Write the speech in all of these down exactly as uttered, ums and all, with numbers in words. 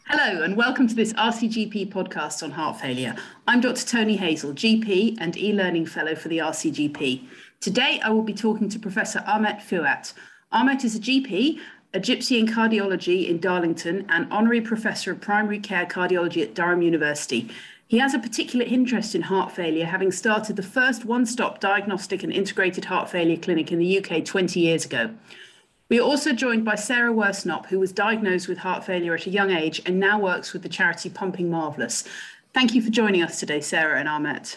Hello and welcome to this R C G P podcast on heart failure. I'm Doctor Tony Hazel, G P and e-learning fellow for the R C G P. Today I will be talking to Professor Ahmet Fuat. Ahmet is a G P, a gypsy in cardiology in Darlington and honorary professor of primary care cardiology at Durham University. He has a particular interest in heart failure, having started the first one-stop diagnostic and integrated heart failure clinic in the U K twenty years ago. We are also joined by Sarah Worsnop, who was diagnosed with heart failure at a young age and now works with the charity Pumping Marvellous. Thank you for joining us today, Sarah and Ahmet.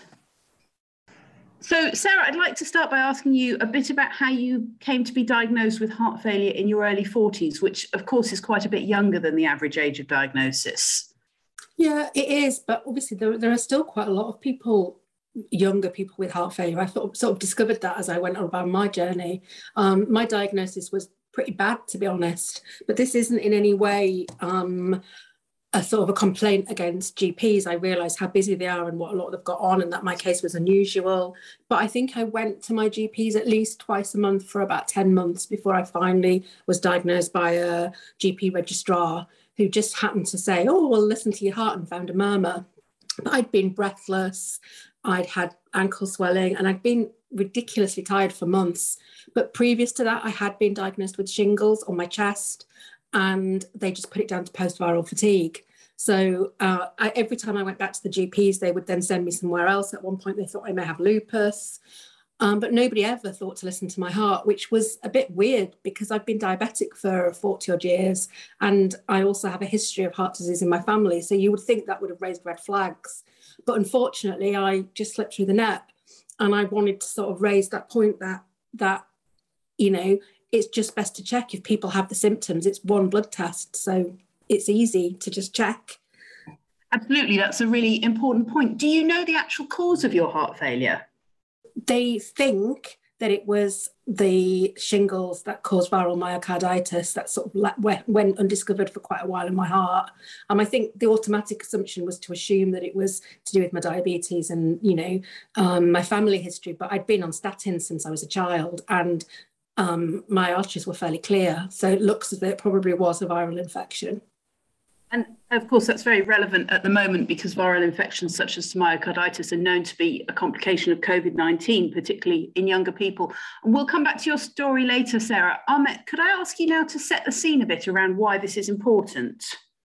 So, Sarah, I'd like to start by asking you a bit about how you came to be diagnosed with heart failure in your early forties, which, of course, is quite a bit younger than the average age of diagnosis. Yeah, it is. But obviously, there, there are still quite a lot of people, younger people with heart failure. I thought, sort of discovered that as I went on my journey. Um, my diagnosis was pretty bad, to be honest, but this isn't in any way um, a sort of a complaint against G Ps. I realise how busy they are and what a lot they've got on, and that my case was unusual. But I think I went to my G Ps at least twice a month for about ten months before I finally was diagnosed by a G P registrar who just happened to say, oh, well, listen to your heart, and found a murmur. But I'd been breathless, I'd had ankle swelling, and I'd been ridiculously tired for months. But previous to that, I had been diagnosed with shingles on my chest, and they just put it down to post-viral fatigue. So uh, I, every time I went back to the G Ps, they would then send me somewhere else. At one point, they thought I may have lupus, um, but nobody ever thought to listen to my heart, which was a bit weird because I've been diabetic for forty odd years, and I also have a history of heart disease in my family. So you would think that would have raised red flags. But unfortunately, I just slipped through the net, and I wanted to sort of raise that point that that, you know, it's just best to check if people have the symptoms. It's one blood test, so it's easy to just check. Absolutely, that's a really important point. Do you know the actual cause of your heart failure? They think that it was the shingles that caused viral myocarditis that sort of went undiscovered for quite a while in my heart. Um, I think the automatic assumption was to assume that it was to do with my diabetes and, you know, um, my family history, but I'd been on statins since I was a child, and um, my arteries were fairly clear. So it looks as though it probably was a viral infection. And of course, that's very relevant at the moment because viral infections such as myocarditis are known to be a complication of COVID nineteen, particularly in younger people. And we'll come back to your story later, Sarah. Ahmet, could I ask you now to set the scene a bit around why this is important?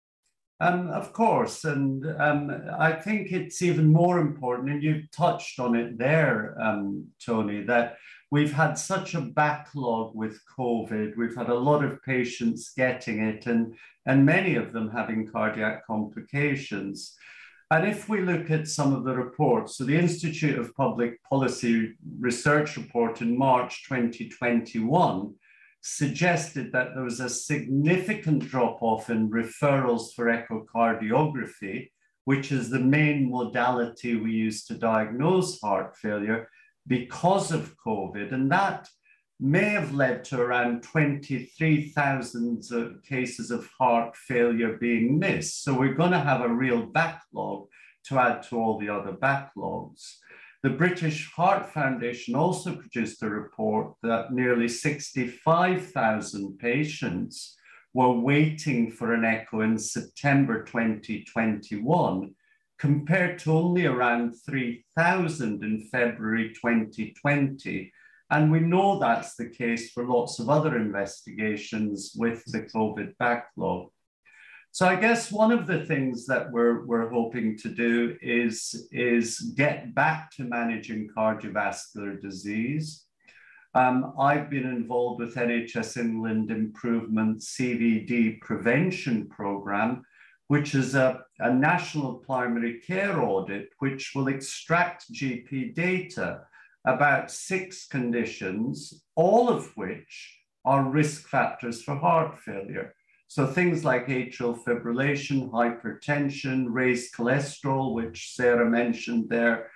Um, of course, and um, I think it's even more important, and you've touched on it there, um, Tony, that we've had such a backlog with COVID. We've had a lot of patients getting it, and, and many of them having cardiac complications. And if we look at some of the reports, so the Institute of Public Policy Research report in March twenty twenty-one suggested that there was a significant drop-off in referrals for echocardiography, which is the main modality we use to diagnose heart failure, because of COVID. And that may have led to around twenty-three thousand cases of heart failure being missed. So we're going to have a real backlog to add to all the other backlogs. The British Heart Foundation also produced a report that nearly sixty-five thousand patients were waiting for an echo in September twenty twenty-one, compared to only around three thousand in February twenty twenty. And we know that's the case for lots of other investigations with the COVID backlog. So I guess one of the things that we're, we're hoping to do is, is get back to managing cardiovascular disease. Um, I've been involved with N H S England Improvement C V D Prevention Programme, which is a, a national primary care audit, which will extract G P data about six conditions, all of which are risk factors for heart failure. So things like atrial fibrillation, hypertension, raised cholesterol, which Sarah mentioned there,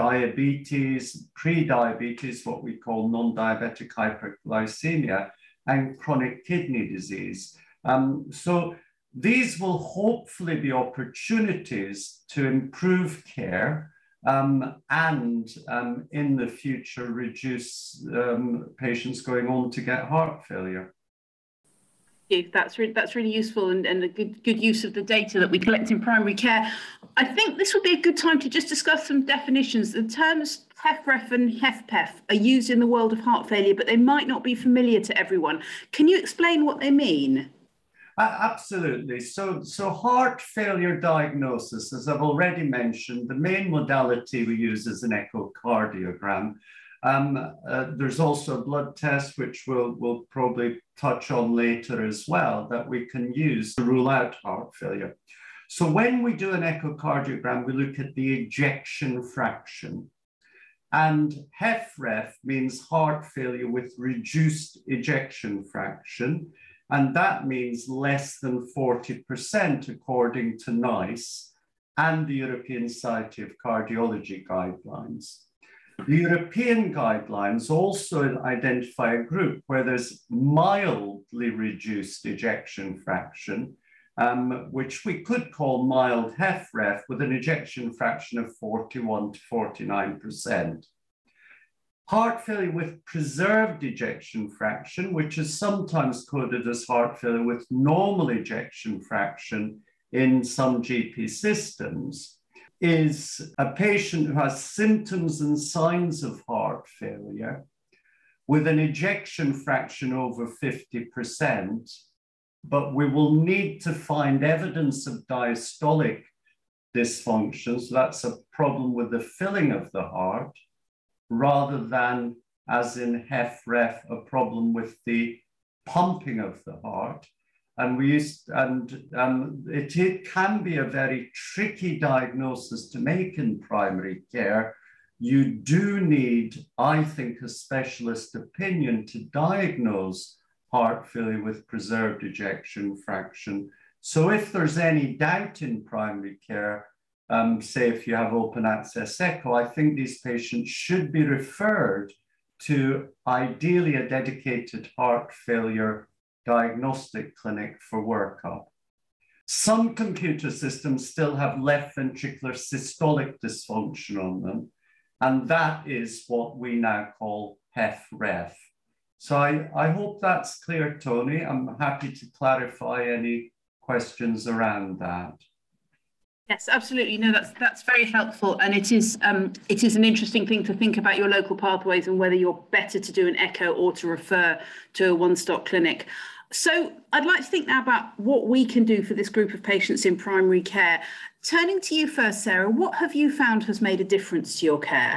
diabetes, pre-diabetes, what we call non-diabetic hyperglycemia, and chronic kidney disease. Um, so these will hopefully be opportunities to improve care um, and um, in the future reduce um, patients going on to get heart failure. you. That's really that's really useful and, and a good good use of the data that we collect in primary care. I think this would be a good time to just discuss some definitions. The terms HFrEF and HFpEF are used in the world of heart failure, but they might not be familiar to everyone. Can you explain what they mean? Uh, absolutely. So, so heart failure diagnosis, as I've already mentioned, the main modality we use is an echocardiogram. Um, uh, there's also a blood test, which we'll, we'll probably touch on later as well, that we can use to rule out heart failure. So when we do an echocardiogram, we look at the ejection fraction. And HFrEF means heart failure with reduced ejection fraction. And that means less than forty percent according to NICE and the European Society of Cardiology guidelines. The European guidelines also identify a group where there's mildly reduced ejection fraction, um, which we could call mild HFrEF, with an ejection fraction of forty-one to forty-nine percent. Heart failure with preserved ejection fraction, which is sometimes coded as heart failure with normal ejection fraction in some G P systems, is a patient who has symptoms and signs of heart failure with an ejection fraction over fifty percent, but we will need to find evidence of diastolic dysfunction, so that's a problem with the filling of the heart, rather than, as in HFrEF, a problem with the pumping of the heart. And we used, and um, it, it can be a very tricky diagnosis to make in primary care. You do need, I think, a specialist opinion to diagnose heart failure with preserved ejection fraction. So if there's any doubt in primary care, Um, say if you have open access echo, I think these patients should be referred to ideally a dedicated heart failure diagnostic clinic for workup. Some computer systems still have left ventricular systolic dysfunction on them, and that is what we now call HFrEF. So I, I hope that's clear, Tony. I'm happy to clarify any questions around that. Yes, absolutely. No, that's that's very helpful, and it is um, it is an interesting thing to think about your local pathways and whether you're better to do an echo or to refer to a one-stop clinic. So I'd like to think now about what we can do for this group of patients in primary care. Turning to you first, Sarah, what have you found has made a difference to your care?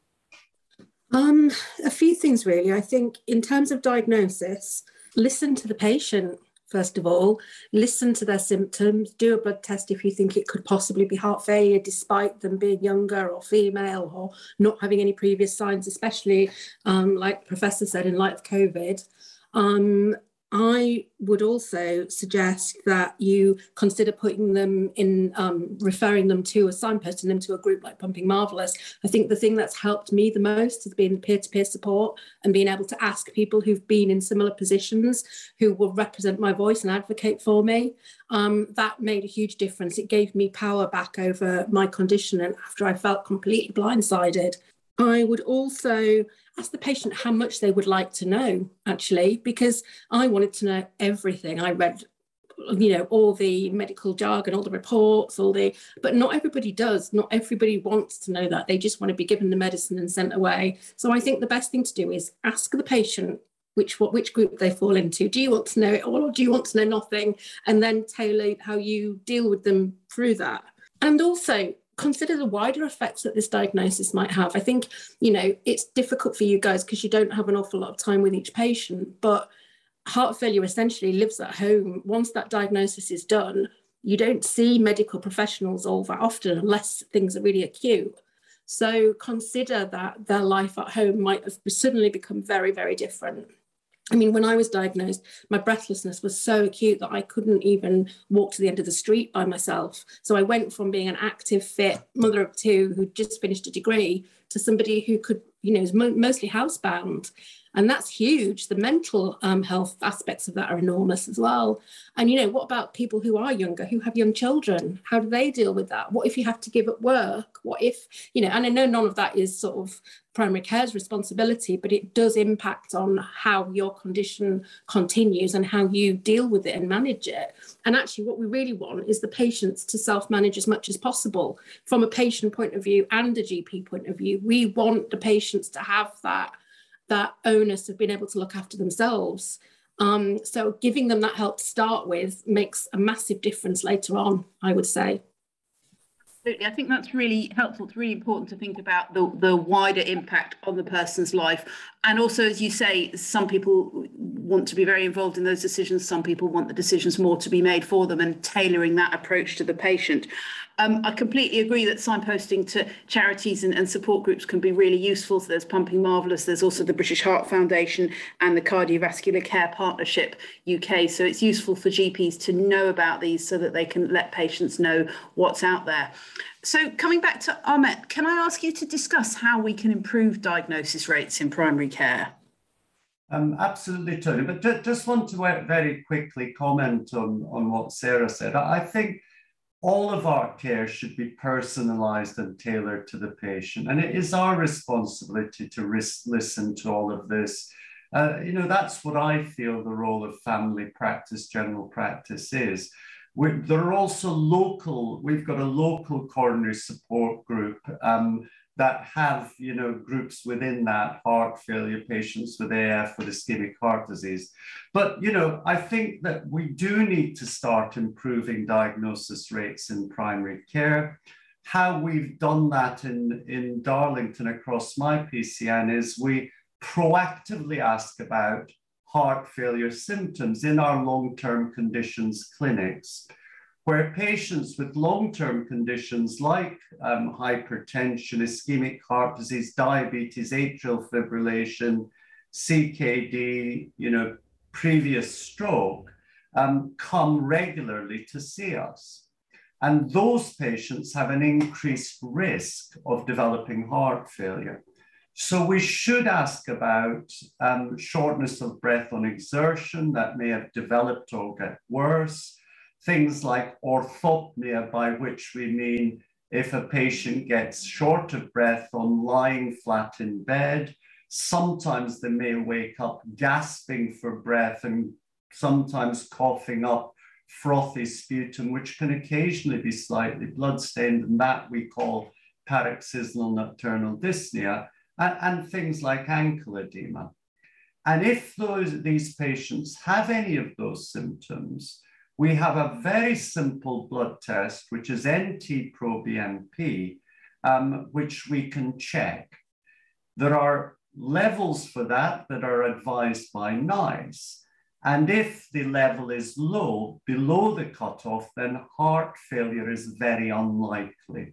Um, a few things really. I think in terms of diagnosis, listen to the patient. First of all, listen to their symptoms, do a blood test if you think it could possibly be heart failure, despite them being younger or female or not having any previous signs, especially um, like the Professor said, in light of COVID. Um, I would also suggest that you consider putting them in, um, referring them to, or signposting them to a group like Pumping Marvellous. I think the thing that's helped me the most has been peer-to-peer support and being able to ask people who've been in similar positions who will represent my voice and advocate for me. Um, that made a huge difference. It gave me power back over my condition, and after I felt completely blindsided. I would also ask the patient how much they would like to know, actually, because I wanted to know everything. I read, you know, all the medical jargon, all the reports, all the, but not everybody does. Not everybody wants to know that. They just want to be given the medicine and sent away. So I think the best thing to do is ask the patient which what which group they fall into. Do you want to know it all, or do you want to know nothing? And then tailor how you deal with them through that. And also, consider the wider effects that this diagnosis might have. I think, you know, it's difficult for you guys because you don't have an awful lot of time with each patient, but heart failure essentially lives at home. Once that diagnosis is done, you don't see medical professionals all that often unless things are really acute. So consider that their life at home might have suddenly become very, very different. I mean, when I was diagnosed, my breathlessness was so acute that I couldn't even walk to the end of the street by myself. So I went from being an active, fit mother of two who just finished a degree to somebody who could, you know, is mo- mostly housebound. And that's huge. The mental um, health aspects of that are enormous as well. And, you know, what about people who are younger, who have young children? How do they deal with that? What if you have to give up work? What if, you know, and I know none of that is sort of primary care's responsibility, but it does impact on how your condition continues and how you deal with it and manage it. And actually what we really want is the patients to self-manage as much as possible from a patient point of view and a G P point of view. We want the patients to have that, that onus of being able to look after themselves. Um, so giving them that help to start with makes a massive difference later on, I would say. Absolutely. I think that's really helpful. It's really important to think about the, the wider impact on the person's life. And also, as you say, some people want to be very involved in those decisions. Some people want the decisions more to be made for them, and tailoring that approach to the patient. Um, I completely agree that signposting to charities and, and support groups can be really useful. So there's Pumping Marvellous, there's also the British Heart Foundation and the Cardiovascular Care Partnership U K. So it's useful for G Ps to know about these so that they can let patients know what's out there. So coming back to Ahmet, can I ask you to discuss how we can improve diagnosis rates in primary care? Um, absolutely, Tony. But ju just want to very quickly comment on, on what Sarah said. I, I think all of our care should be personalized and tailored to the patient. And it is our responsibility to risk, listen to all of this. Uh, you know, that's what I feel the role of family practice, general practice is. We're, there are also local, we've got a local coronary support group um, that have, you know, groups within that, heart failure patients with A F, with ischemic heart disease. But, you know, I think that we do need to start improving diagnosis rates in primary care. How we've done that in, in Darlington across my P C N is we proactively ask about heart failure symptoms in our long-term conditions clinics, where patients with long-term conditions like um, hypertension, ischemic heart disease, diabetes, atrial fibrillation, C K D, you know, previous stroke, um, come regularly to see us. And those patients have an increased risk of developing heart failure. So we should ask about um, shortness of breath on exertion that may have developed or get worse. Things like orthopnea, by which we mean if a patient gets short of breath on lying flat in bed, sometimes they may wake up gasping for breath and sometimes coughing up frothy sputum, which can occasionally be slightly bloodstained, and that we call paroxysmal nocturnal dyspnea, and, and things like ankle edema. And if those, these patients have any of those symptoms, we have a very simple blood test, which is N T pro B M P, um, which we can check. There are levels for that that are advised by NICE. And if the level is low, below the cutoff, then heart failure is very unlikely.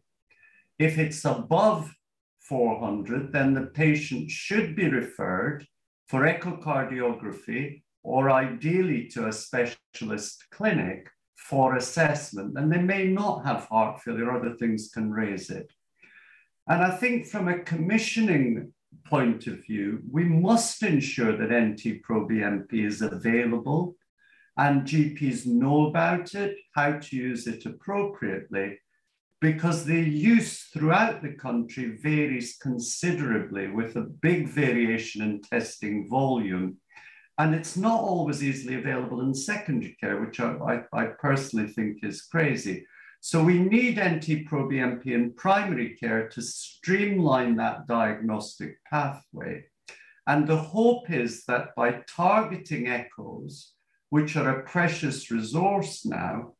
If it's above four hundred, then the patient should be referred for echocardiography, or ideally to a specialist clinic for assessment. And they may not have heart failure, other things can raise it. And I think from a commissioning point of view, we must ensure that N T pro B M P is available and G Ps know about it, how to use it appropriately, because the use throughout the country varies considerably with a big variation in testing volume. And it's not always easily available in secondary care, which I, I, I personally think is crazy. So we need N T pro B M P in primary care to streamline that diagnostic pathway. And the hope is that by targeting echoes, which are a precious resource now,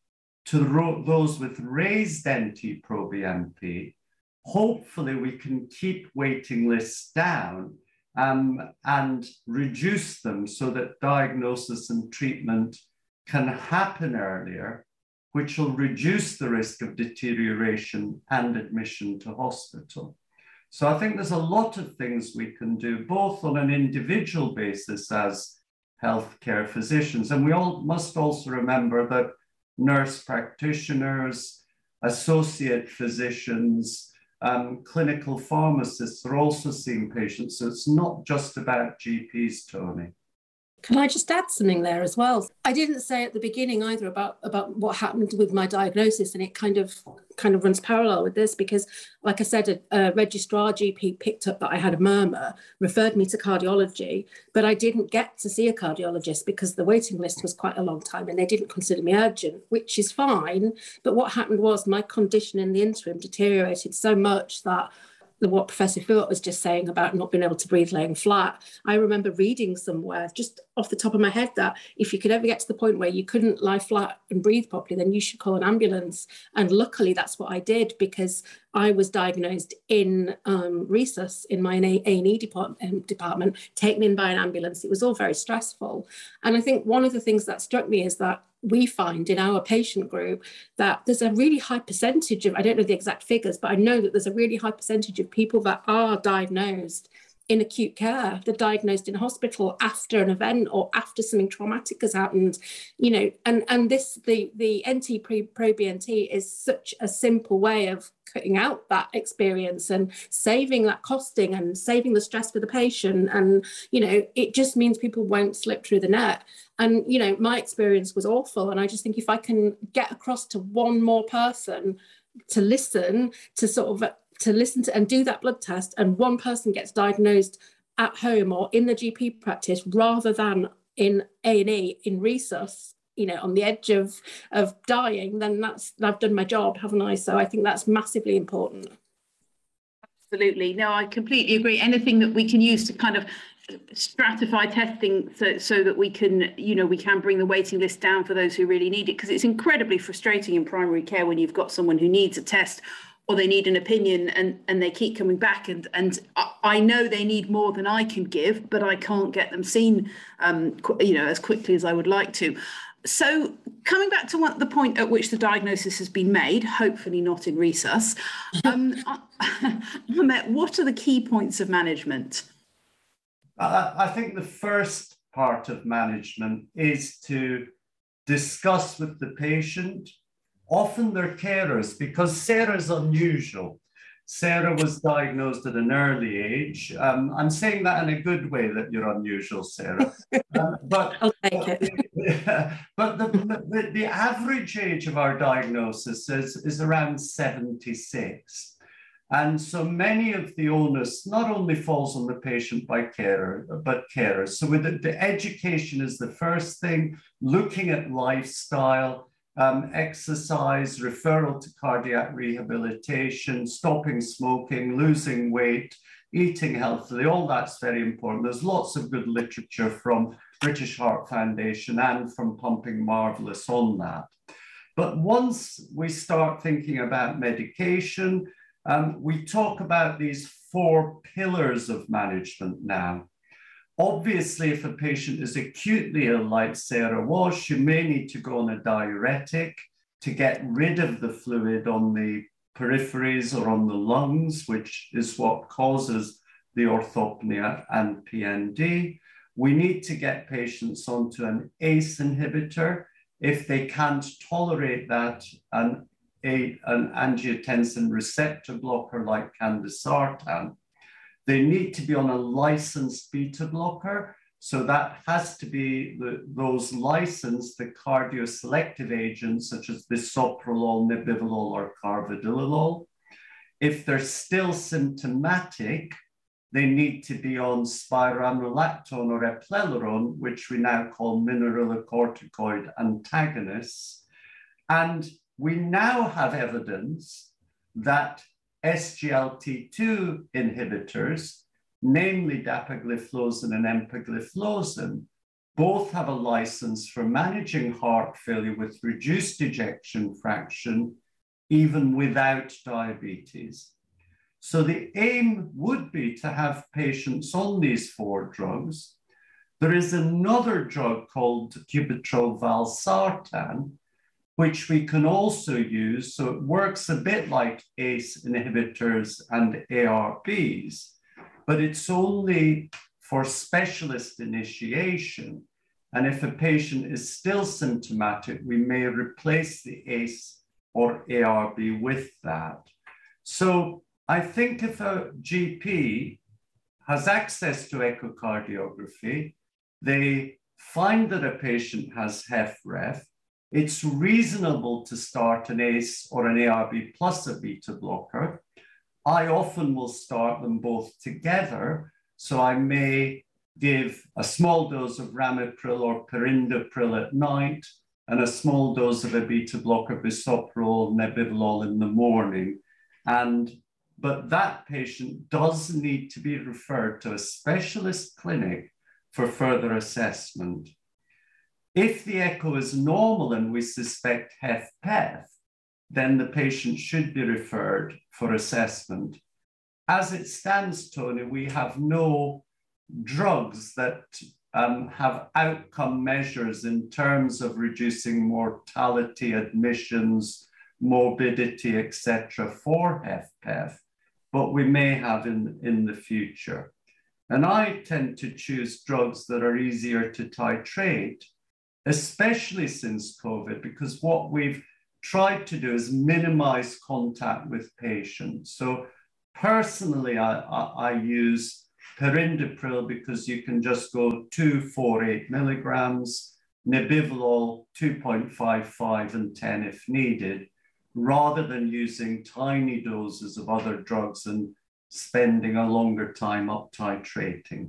to those with raised N T pro B M P, hopefully we can keep waiting lists down Um, and reduce them so that diagnosis and treatment can happen earlier, which will reduce the risk of deterioration and admission to hospital. So I think there's a lot of things we can do, both on an individual basis as healthcare physicians. And we all must also remember that nurse practitioners, associate physicians, Um, clinical pharmacists are also seeing patients. So it's not just about G Ps, Tony. Can I just add something there as well? I didn't say at the beginning either about, about what happened with my diagnosis, and it kind of kind of runs parallel with this because, like I said, a, a registrar G P picked up that I had a murmur, referred me to cardiology, but I didn't get to see a cardiologist because the waiting list was quite a long time and they didn't consider me urgent, which is fine. But what happened was my condition in the interim deteriorated so much that what Professor Philip was just saying about not being able to breathe laying flat. I remember reading somewhere just off the top of my head that if you could ever get to the point where you couldn't lie flat and breathe properly, then you should call an ambulance. And luckily that's what I did because I was diagnosed in um, resus in my A and E department, department, taken in by an ambulance. It was all very stressful. And I think one of the things that struck me is that we find in our patient group that there's a really high percentage of, I don't know the exact figures, but I know that there's a really high percentage of people that are diagnosed in acute care. They're diagnosed in hospital after an event or after something traumatic has happened, you know, and, and this, the, the N T Pro B N T is such a simple way of cutting out that experience and saving that costing and saving the stress for the patient. And, you know, it just means people won't slip through the net. And, you know, my experience was awful. And I just think if I can get across to one more person to listen, to sort of to listen to and do that blood test, and one person gets diagnosed at home or in the G P practice rather than in A and E, in resus, you know, on the edge of, of dying, then that's, I've done my job, haven't I? So I think that's massively important. Absolutely. No, I completely agree. Anything that we can use to kind of stratify testing so, so that we can, you know, we can bring the waiting list down for those who really need it, because it's incredibly frustrating in primary care when you've got someone who needs a test or they need an opinion and, and they keep coming back and, and I know they need more than I can give, but I can't get them seen, um, you know, as quickly as I would like to. So coming back to what, the point at which the diagnosis has been made, hopefully not in resus, um, Ahmet, what are the key points of management? I, I think the first part of management is to discuss with the patient, often their carers, because Sarah's unusual. Sarah was diagnosed at an early age. Um, I'm saying that in a good way that you're unusual, Sarah. Um, but I'll take it. but the, the, the average age of our diagnosis is, is around seventy-six. And so many of the onus not only falls on the patient by carer, but carers. So with the, the education is the first thing, looking at lifestyle, Um, exercise, referral to cardiac rehabilitation, stopping smoking, losing weight, eating healthily, all that's very important. There's lots of good literature from British Heart Foundation and from Pumping Marvellous on that. But once we start thinking about medication, um, we talk about these four pillars of management now. Obviously, if a patient is acutely ill, like Sarah was, you may need to go on a diuretic to get rid of the fluid on the peripheries or on the lungs, which is what causes the orthopnea and P N D. We need to get patients onto an A C E inhibitor. If they can't tolerate that, an, a, an angiotensin receptor blocker like candesartan. They need to be on a licensed beta blocker. So that has to be the, those licensed, the cardioselective agents such as bisoprolol, nebivolol, or carvedilol. If they're still symptomatic, they need to be on spironolactone or eplerenone, which we now call mineralocorticoid antagonists. And we now have evidence that S G L T two inhibitors, namely dapagliflozin and empagliflozin, both have a license for managing heart failure with reduced ejection fraction, even without diabetes. So the aim would be to have patients on these four drugs. There is another drug called Cubitril valsartan, which we can also use. So it works a bit like A C E inhibitors and A R Bs, but it's only for specialist initiation. And if a patient is still symptomatic, we may replace the A C E or A R B with that. So I think if a G P has access to echocardiography, they find that a patient has HFrEF, it's reasonable to start an A C E or an A R B plus a beta blocker. I often will start them both together. So I may give a small dose of ramipril or perindopril at night and a small dose of a beta blocker, bisoprolol, nebivolol in the morning. And, but that patient does need to be referred to a specialist clinic for further assessment. If the echo is normal and we suspect HFpEF, then the patient should be referred for assessment. As it stands, Tony, we have no drugs that um, have outcome measures in terms of reducing mortality, admissions, morbidity, et cetera for HFpEF, but we may have in, in the future. And I tend to choose drugs that are easier to titrate, especially since COVID, because what we've tried to do is minimize contact with patients. So personally, I, I, I use perindopril because you can just go two, four, eight milligrams, nebivolol two point five five and ten if needed, rather than using tiny doses of other drugs and spending a longer time up titrating.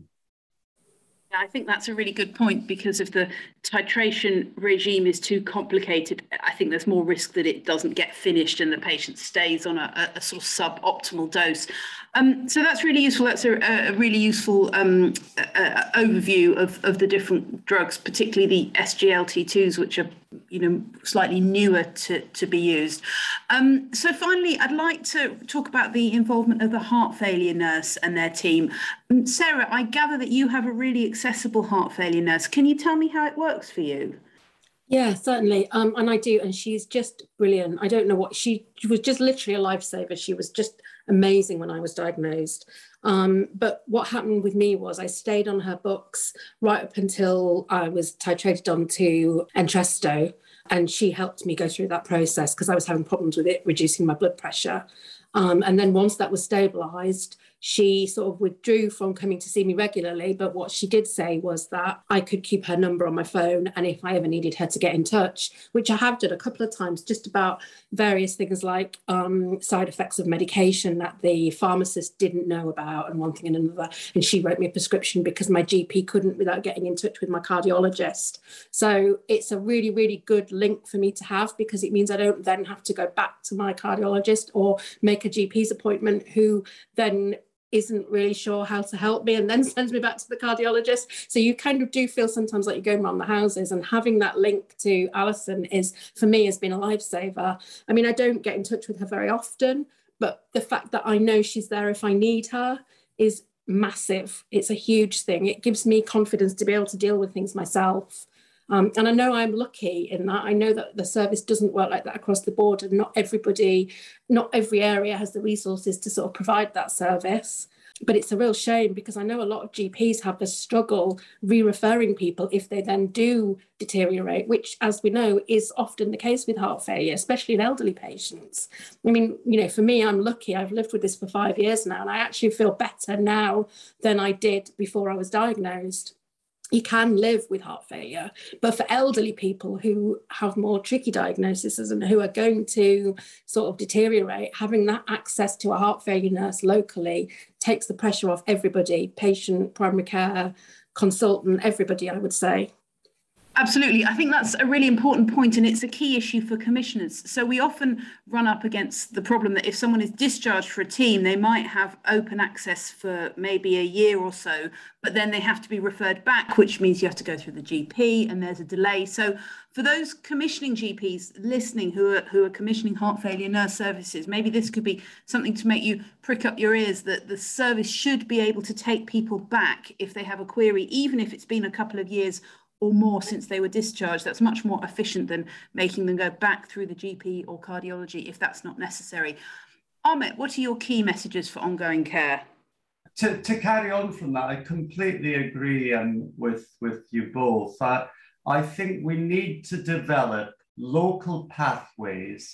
I think that's a really good point, because if the titration regime is too complicated, I think there's more risk that it doesn't get finished and the patient stays on a, a sort of suboptimal dose. Um, so that's really useful. That's a, a really useful um, uh, overview of, of the different drugs, particularly the S G L T twos, which are, you know, slightly newer to, to be used. Um, so finally, I'd like to talk about the involvement of the heart failure nurse and their team. Um, Sarah, I gather that you have a really accessible heart failure nurse. Can you tell me how it works for you? Yeah, certainly. Um, and I do. And she's just brilliant. I don't know what, she, she was just literally a lifesaver. She was just amazing when I was diagnosed. Um, but what happened with me was I stayed on her books right up until I was titrated onto Entresto. And she helped me go through that process because I was having problems with it, reducing my blood pressure. Um, and then once that was stabilised, she sort of withdrew from coming to see me regularly. But what she did say was that I could keep her number on my phone, and if I ever needed her to get in touch, which I have done a couple of times, just about various things like um, side effects of medication that the pharmacist didn't know about and one thing and another. And she wrote me a prescription because my G P couldn't without getting in touch with my cardiologist. So it's a really, really good link for me to have, because it means I don't then have to go back to my cardiologist or make a G P's appointment, who then isn't really sure how to help me and then sends me back to the cardiologist. So you kind of do feel sometimes like you're going around the houses, and having that link to Alison is, for me, has been a lifesaver. I mean, I don't get in touch with her very often, but the fact that I know she's there if I need her is massive. It's a huge thing. It gives me confidence to be able to deal with things myself. Um, and I know I'm lucky in that. I know that the service doesn't work like that across the board, and not everybody, not every area has the resources to sort of provide that service. But it's a real shame, because I know a lot of G Ps have a struggle re-referring people if they then do deteriorate, which, as we know, is often the case with heart failure, especially in elderly patients. I mean, you know, for me, I'm lucky. I've lived with this for five years now, and I actually feel better now than I did before I was diagnosed. You can live with heart failure, but for elderly people who have more tricky diagnoses and who are going to sort of deteriorate, having that access to a heart failure nurse locally takes the pressure off everybody, patient, primary care, consultant, everybody, I would say. Absolutely. I think that's a really important point, and it's a key issue for commissioners. So we often run up against the problem that if someone is discharged for a team, they might have open access for maybe a year or so, but then they have to be referred back, which means you have to go through the G P, and there's a delay. So for those commissioning G Ps listening who are who are commissioning heart failure nurse services, maybe this could be something to make you prick up your ears, that the service should be able to take people back if they have a query, even if it's been a couple of years or more since they were discharged. That's much more efficient than making them go back through the G P or cardiology if that's not necessary. Amit, what are your key messages for ongoing care? To, to carry on from that, I completely agree um, with, with you both. Uh, I think we need to develop local pathways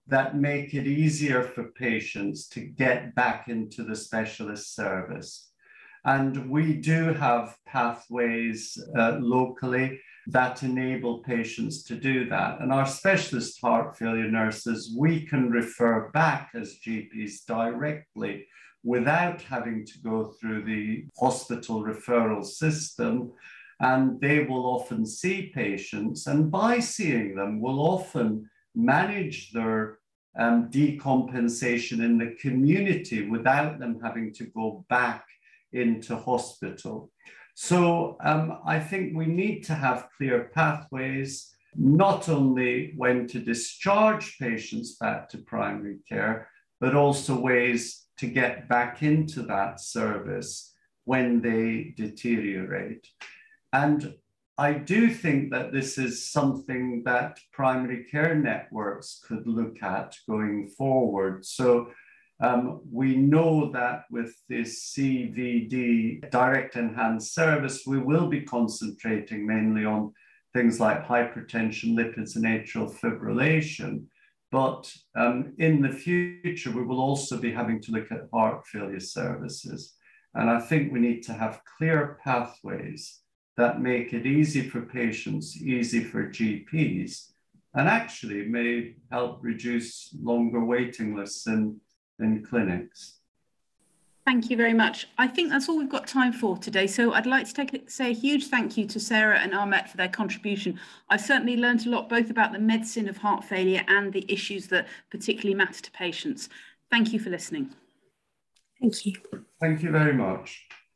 that make it easier for patients to get back into the specialist service. And we do have pathways uh, locally that enable patients to do that. And our specialist heart failure nurses, we can refer back as G Ps directly without having to go through the hospital referral system. And they will often see patients, and by seeing them, will often manage their um, decompensation in the community without them having to go back into hospital. So um, I think we need to have clear pathways, not only when to discharge patients back to primary care, but also ways to get back into that service when they deteriorate. And I do think that this is something that primary care networks could look at going forward. So um, we know that with this C V D, direct enhanced service, we will be concentrating mainly on things like hypertension, lipids, and atrial fibrillation. But um, in the future, we will also be having to look at heart failure services. And I think we need to have clear pathways that make it easy for patients, easy for G Ps, and actually may help reduce longer waiting lists in, in clinics. Thank you very much. I think that's all we've got time for today. So I'd like to take, say a huge thank you to Sarah and Ahmet for their contribution. I've certainly learned a lot, both about the medicine of heart failure and the issues that particularly matter to patients. Thank you for listening. Thank you. Thank you very much.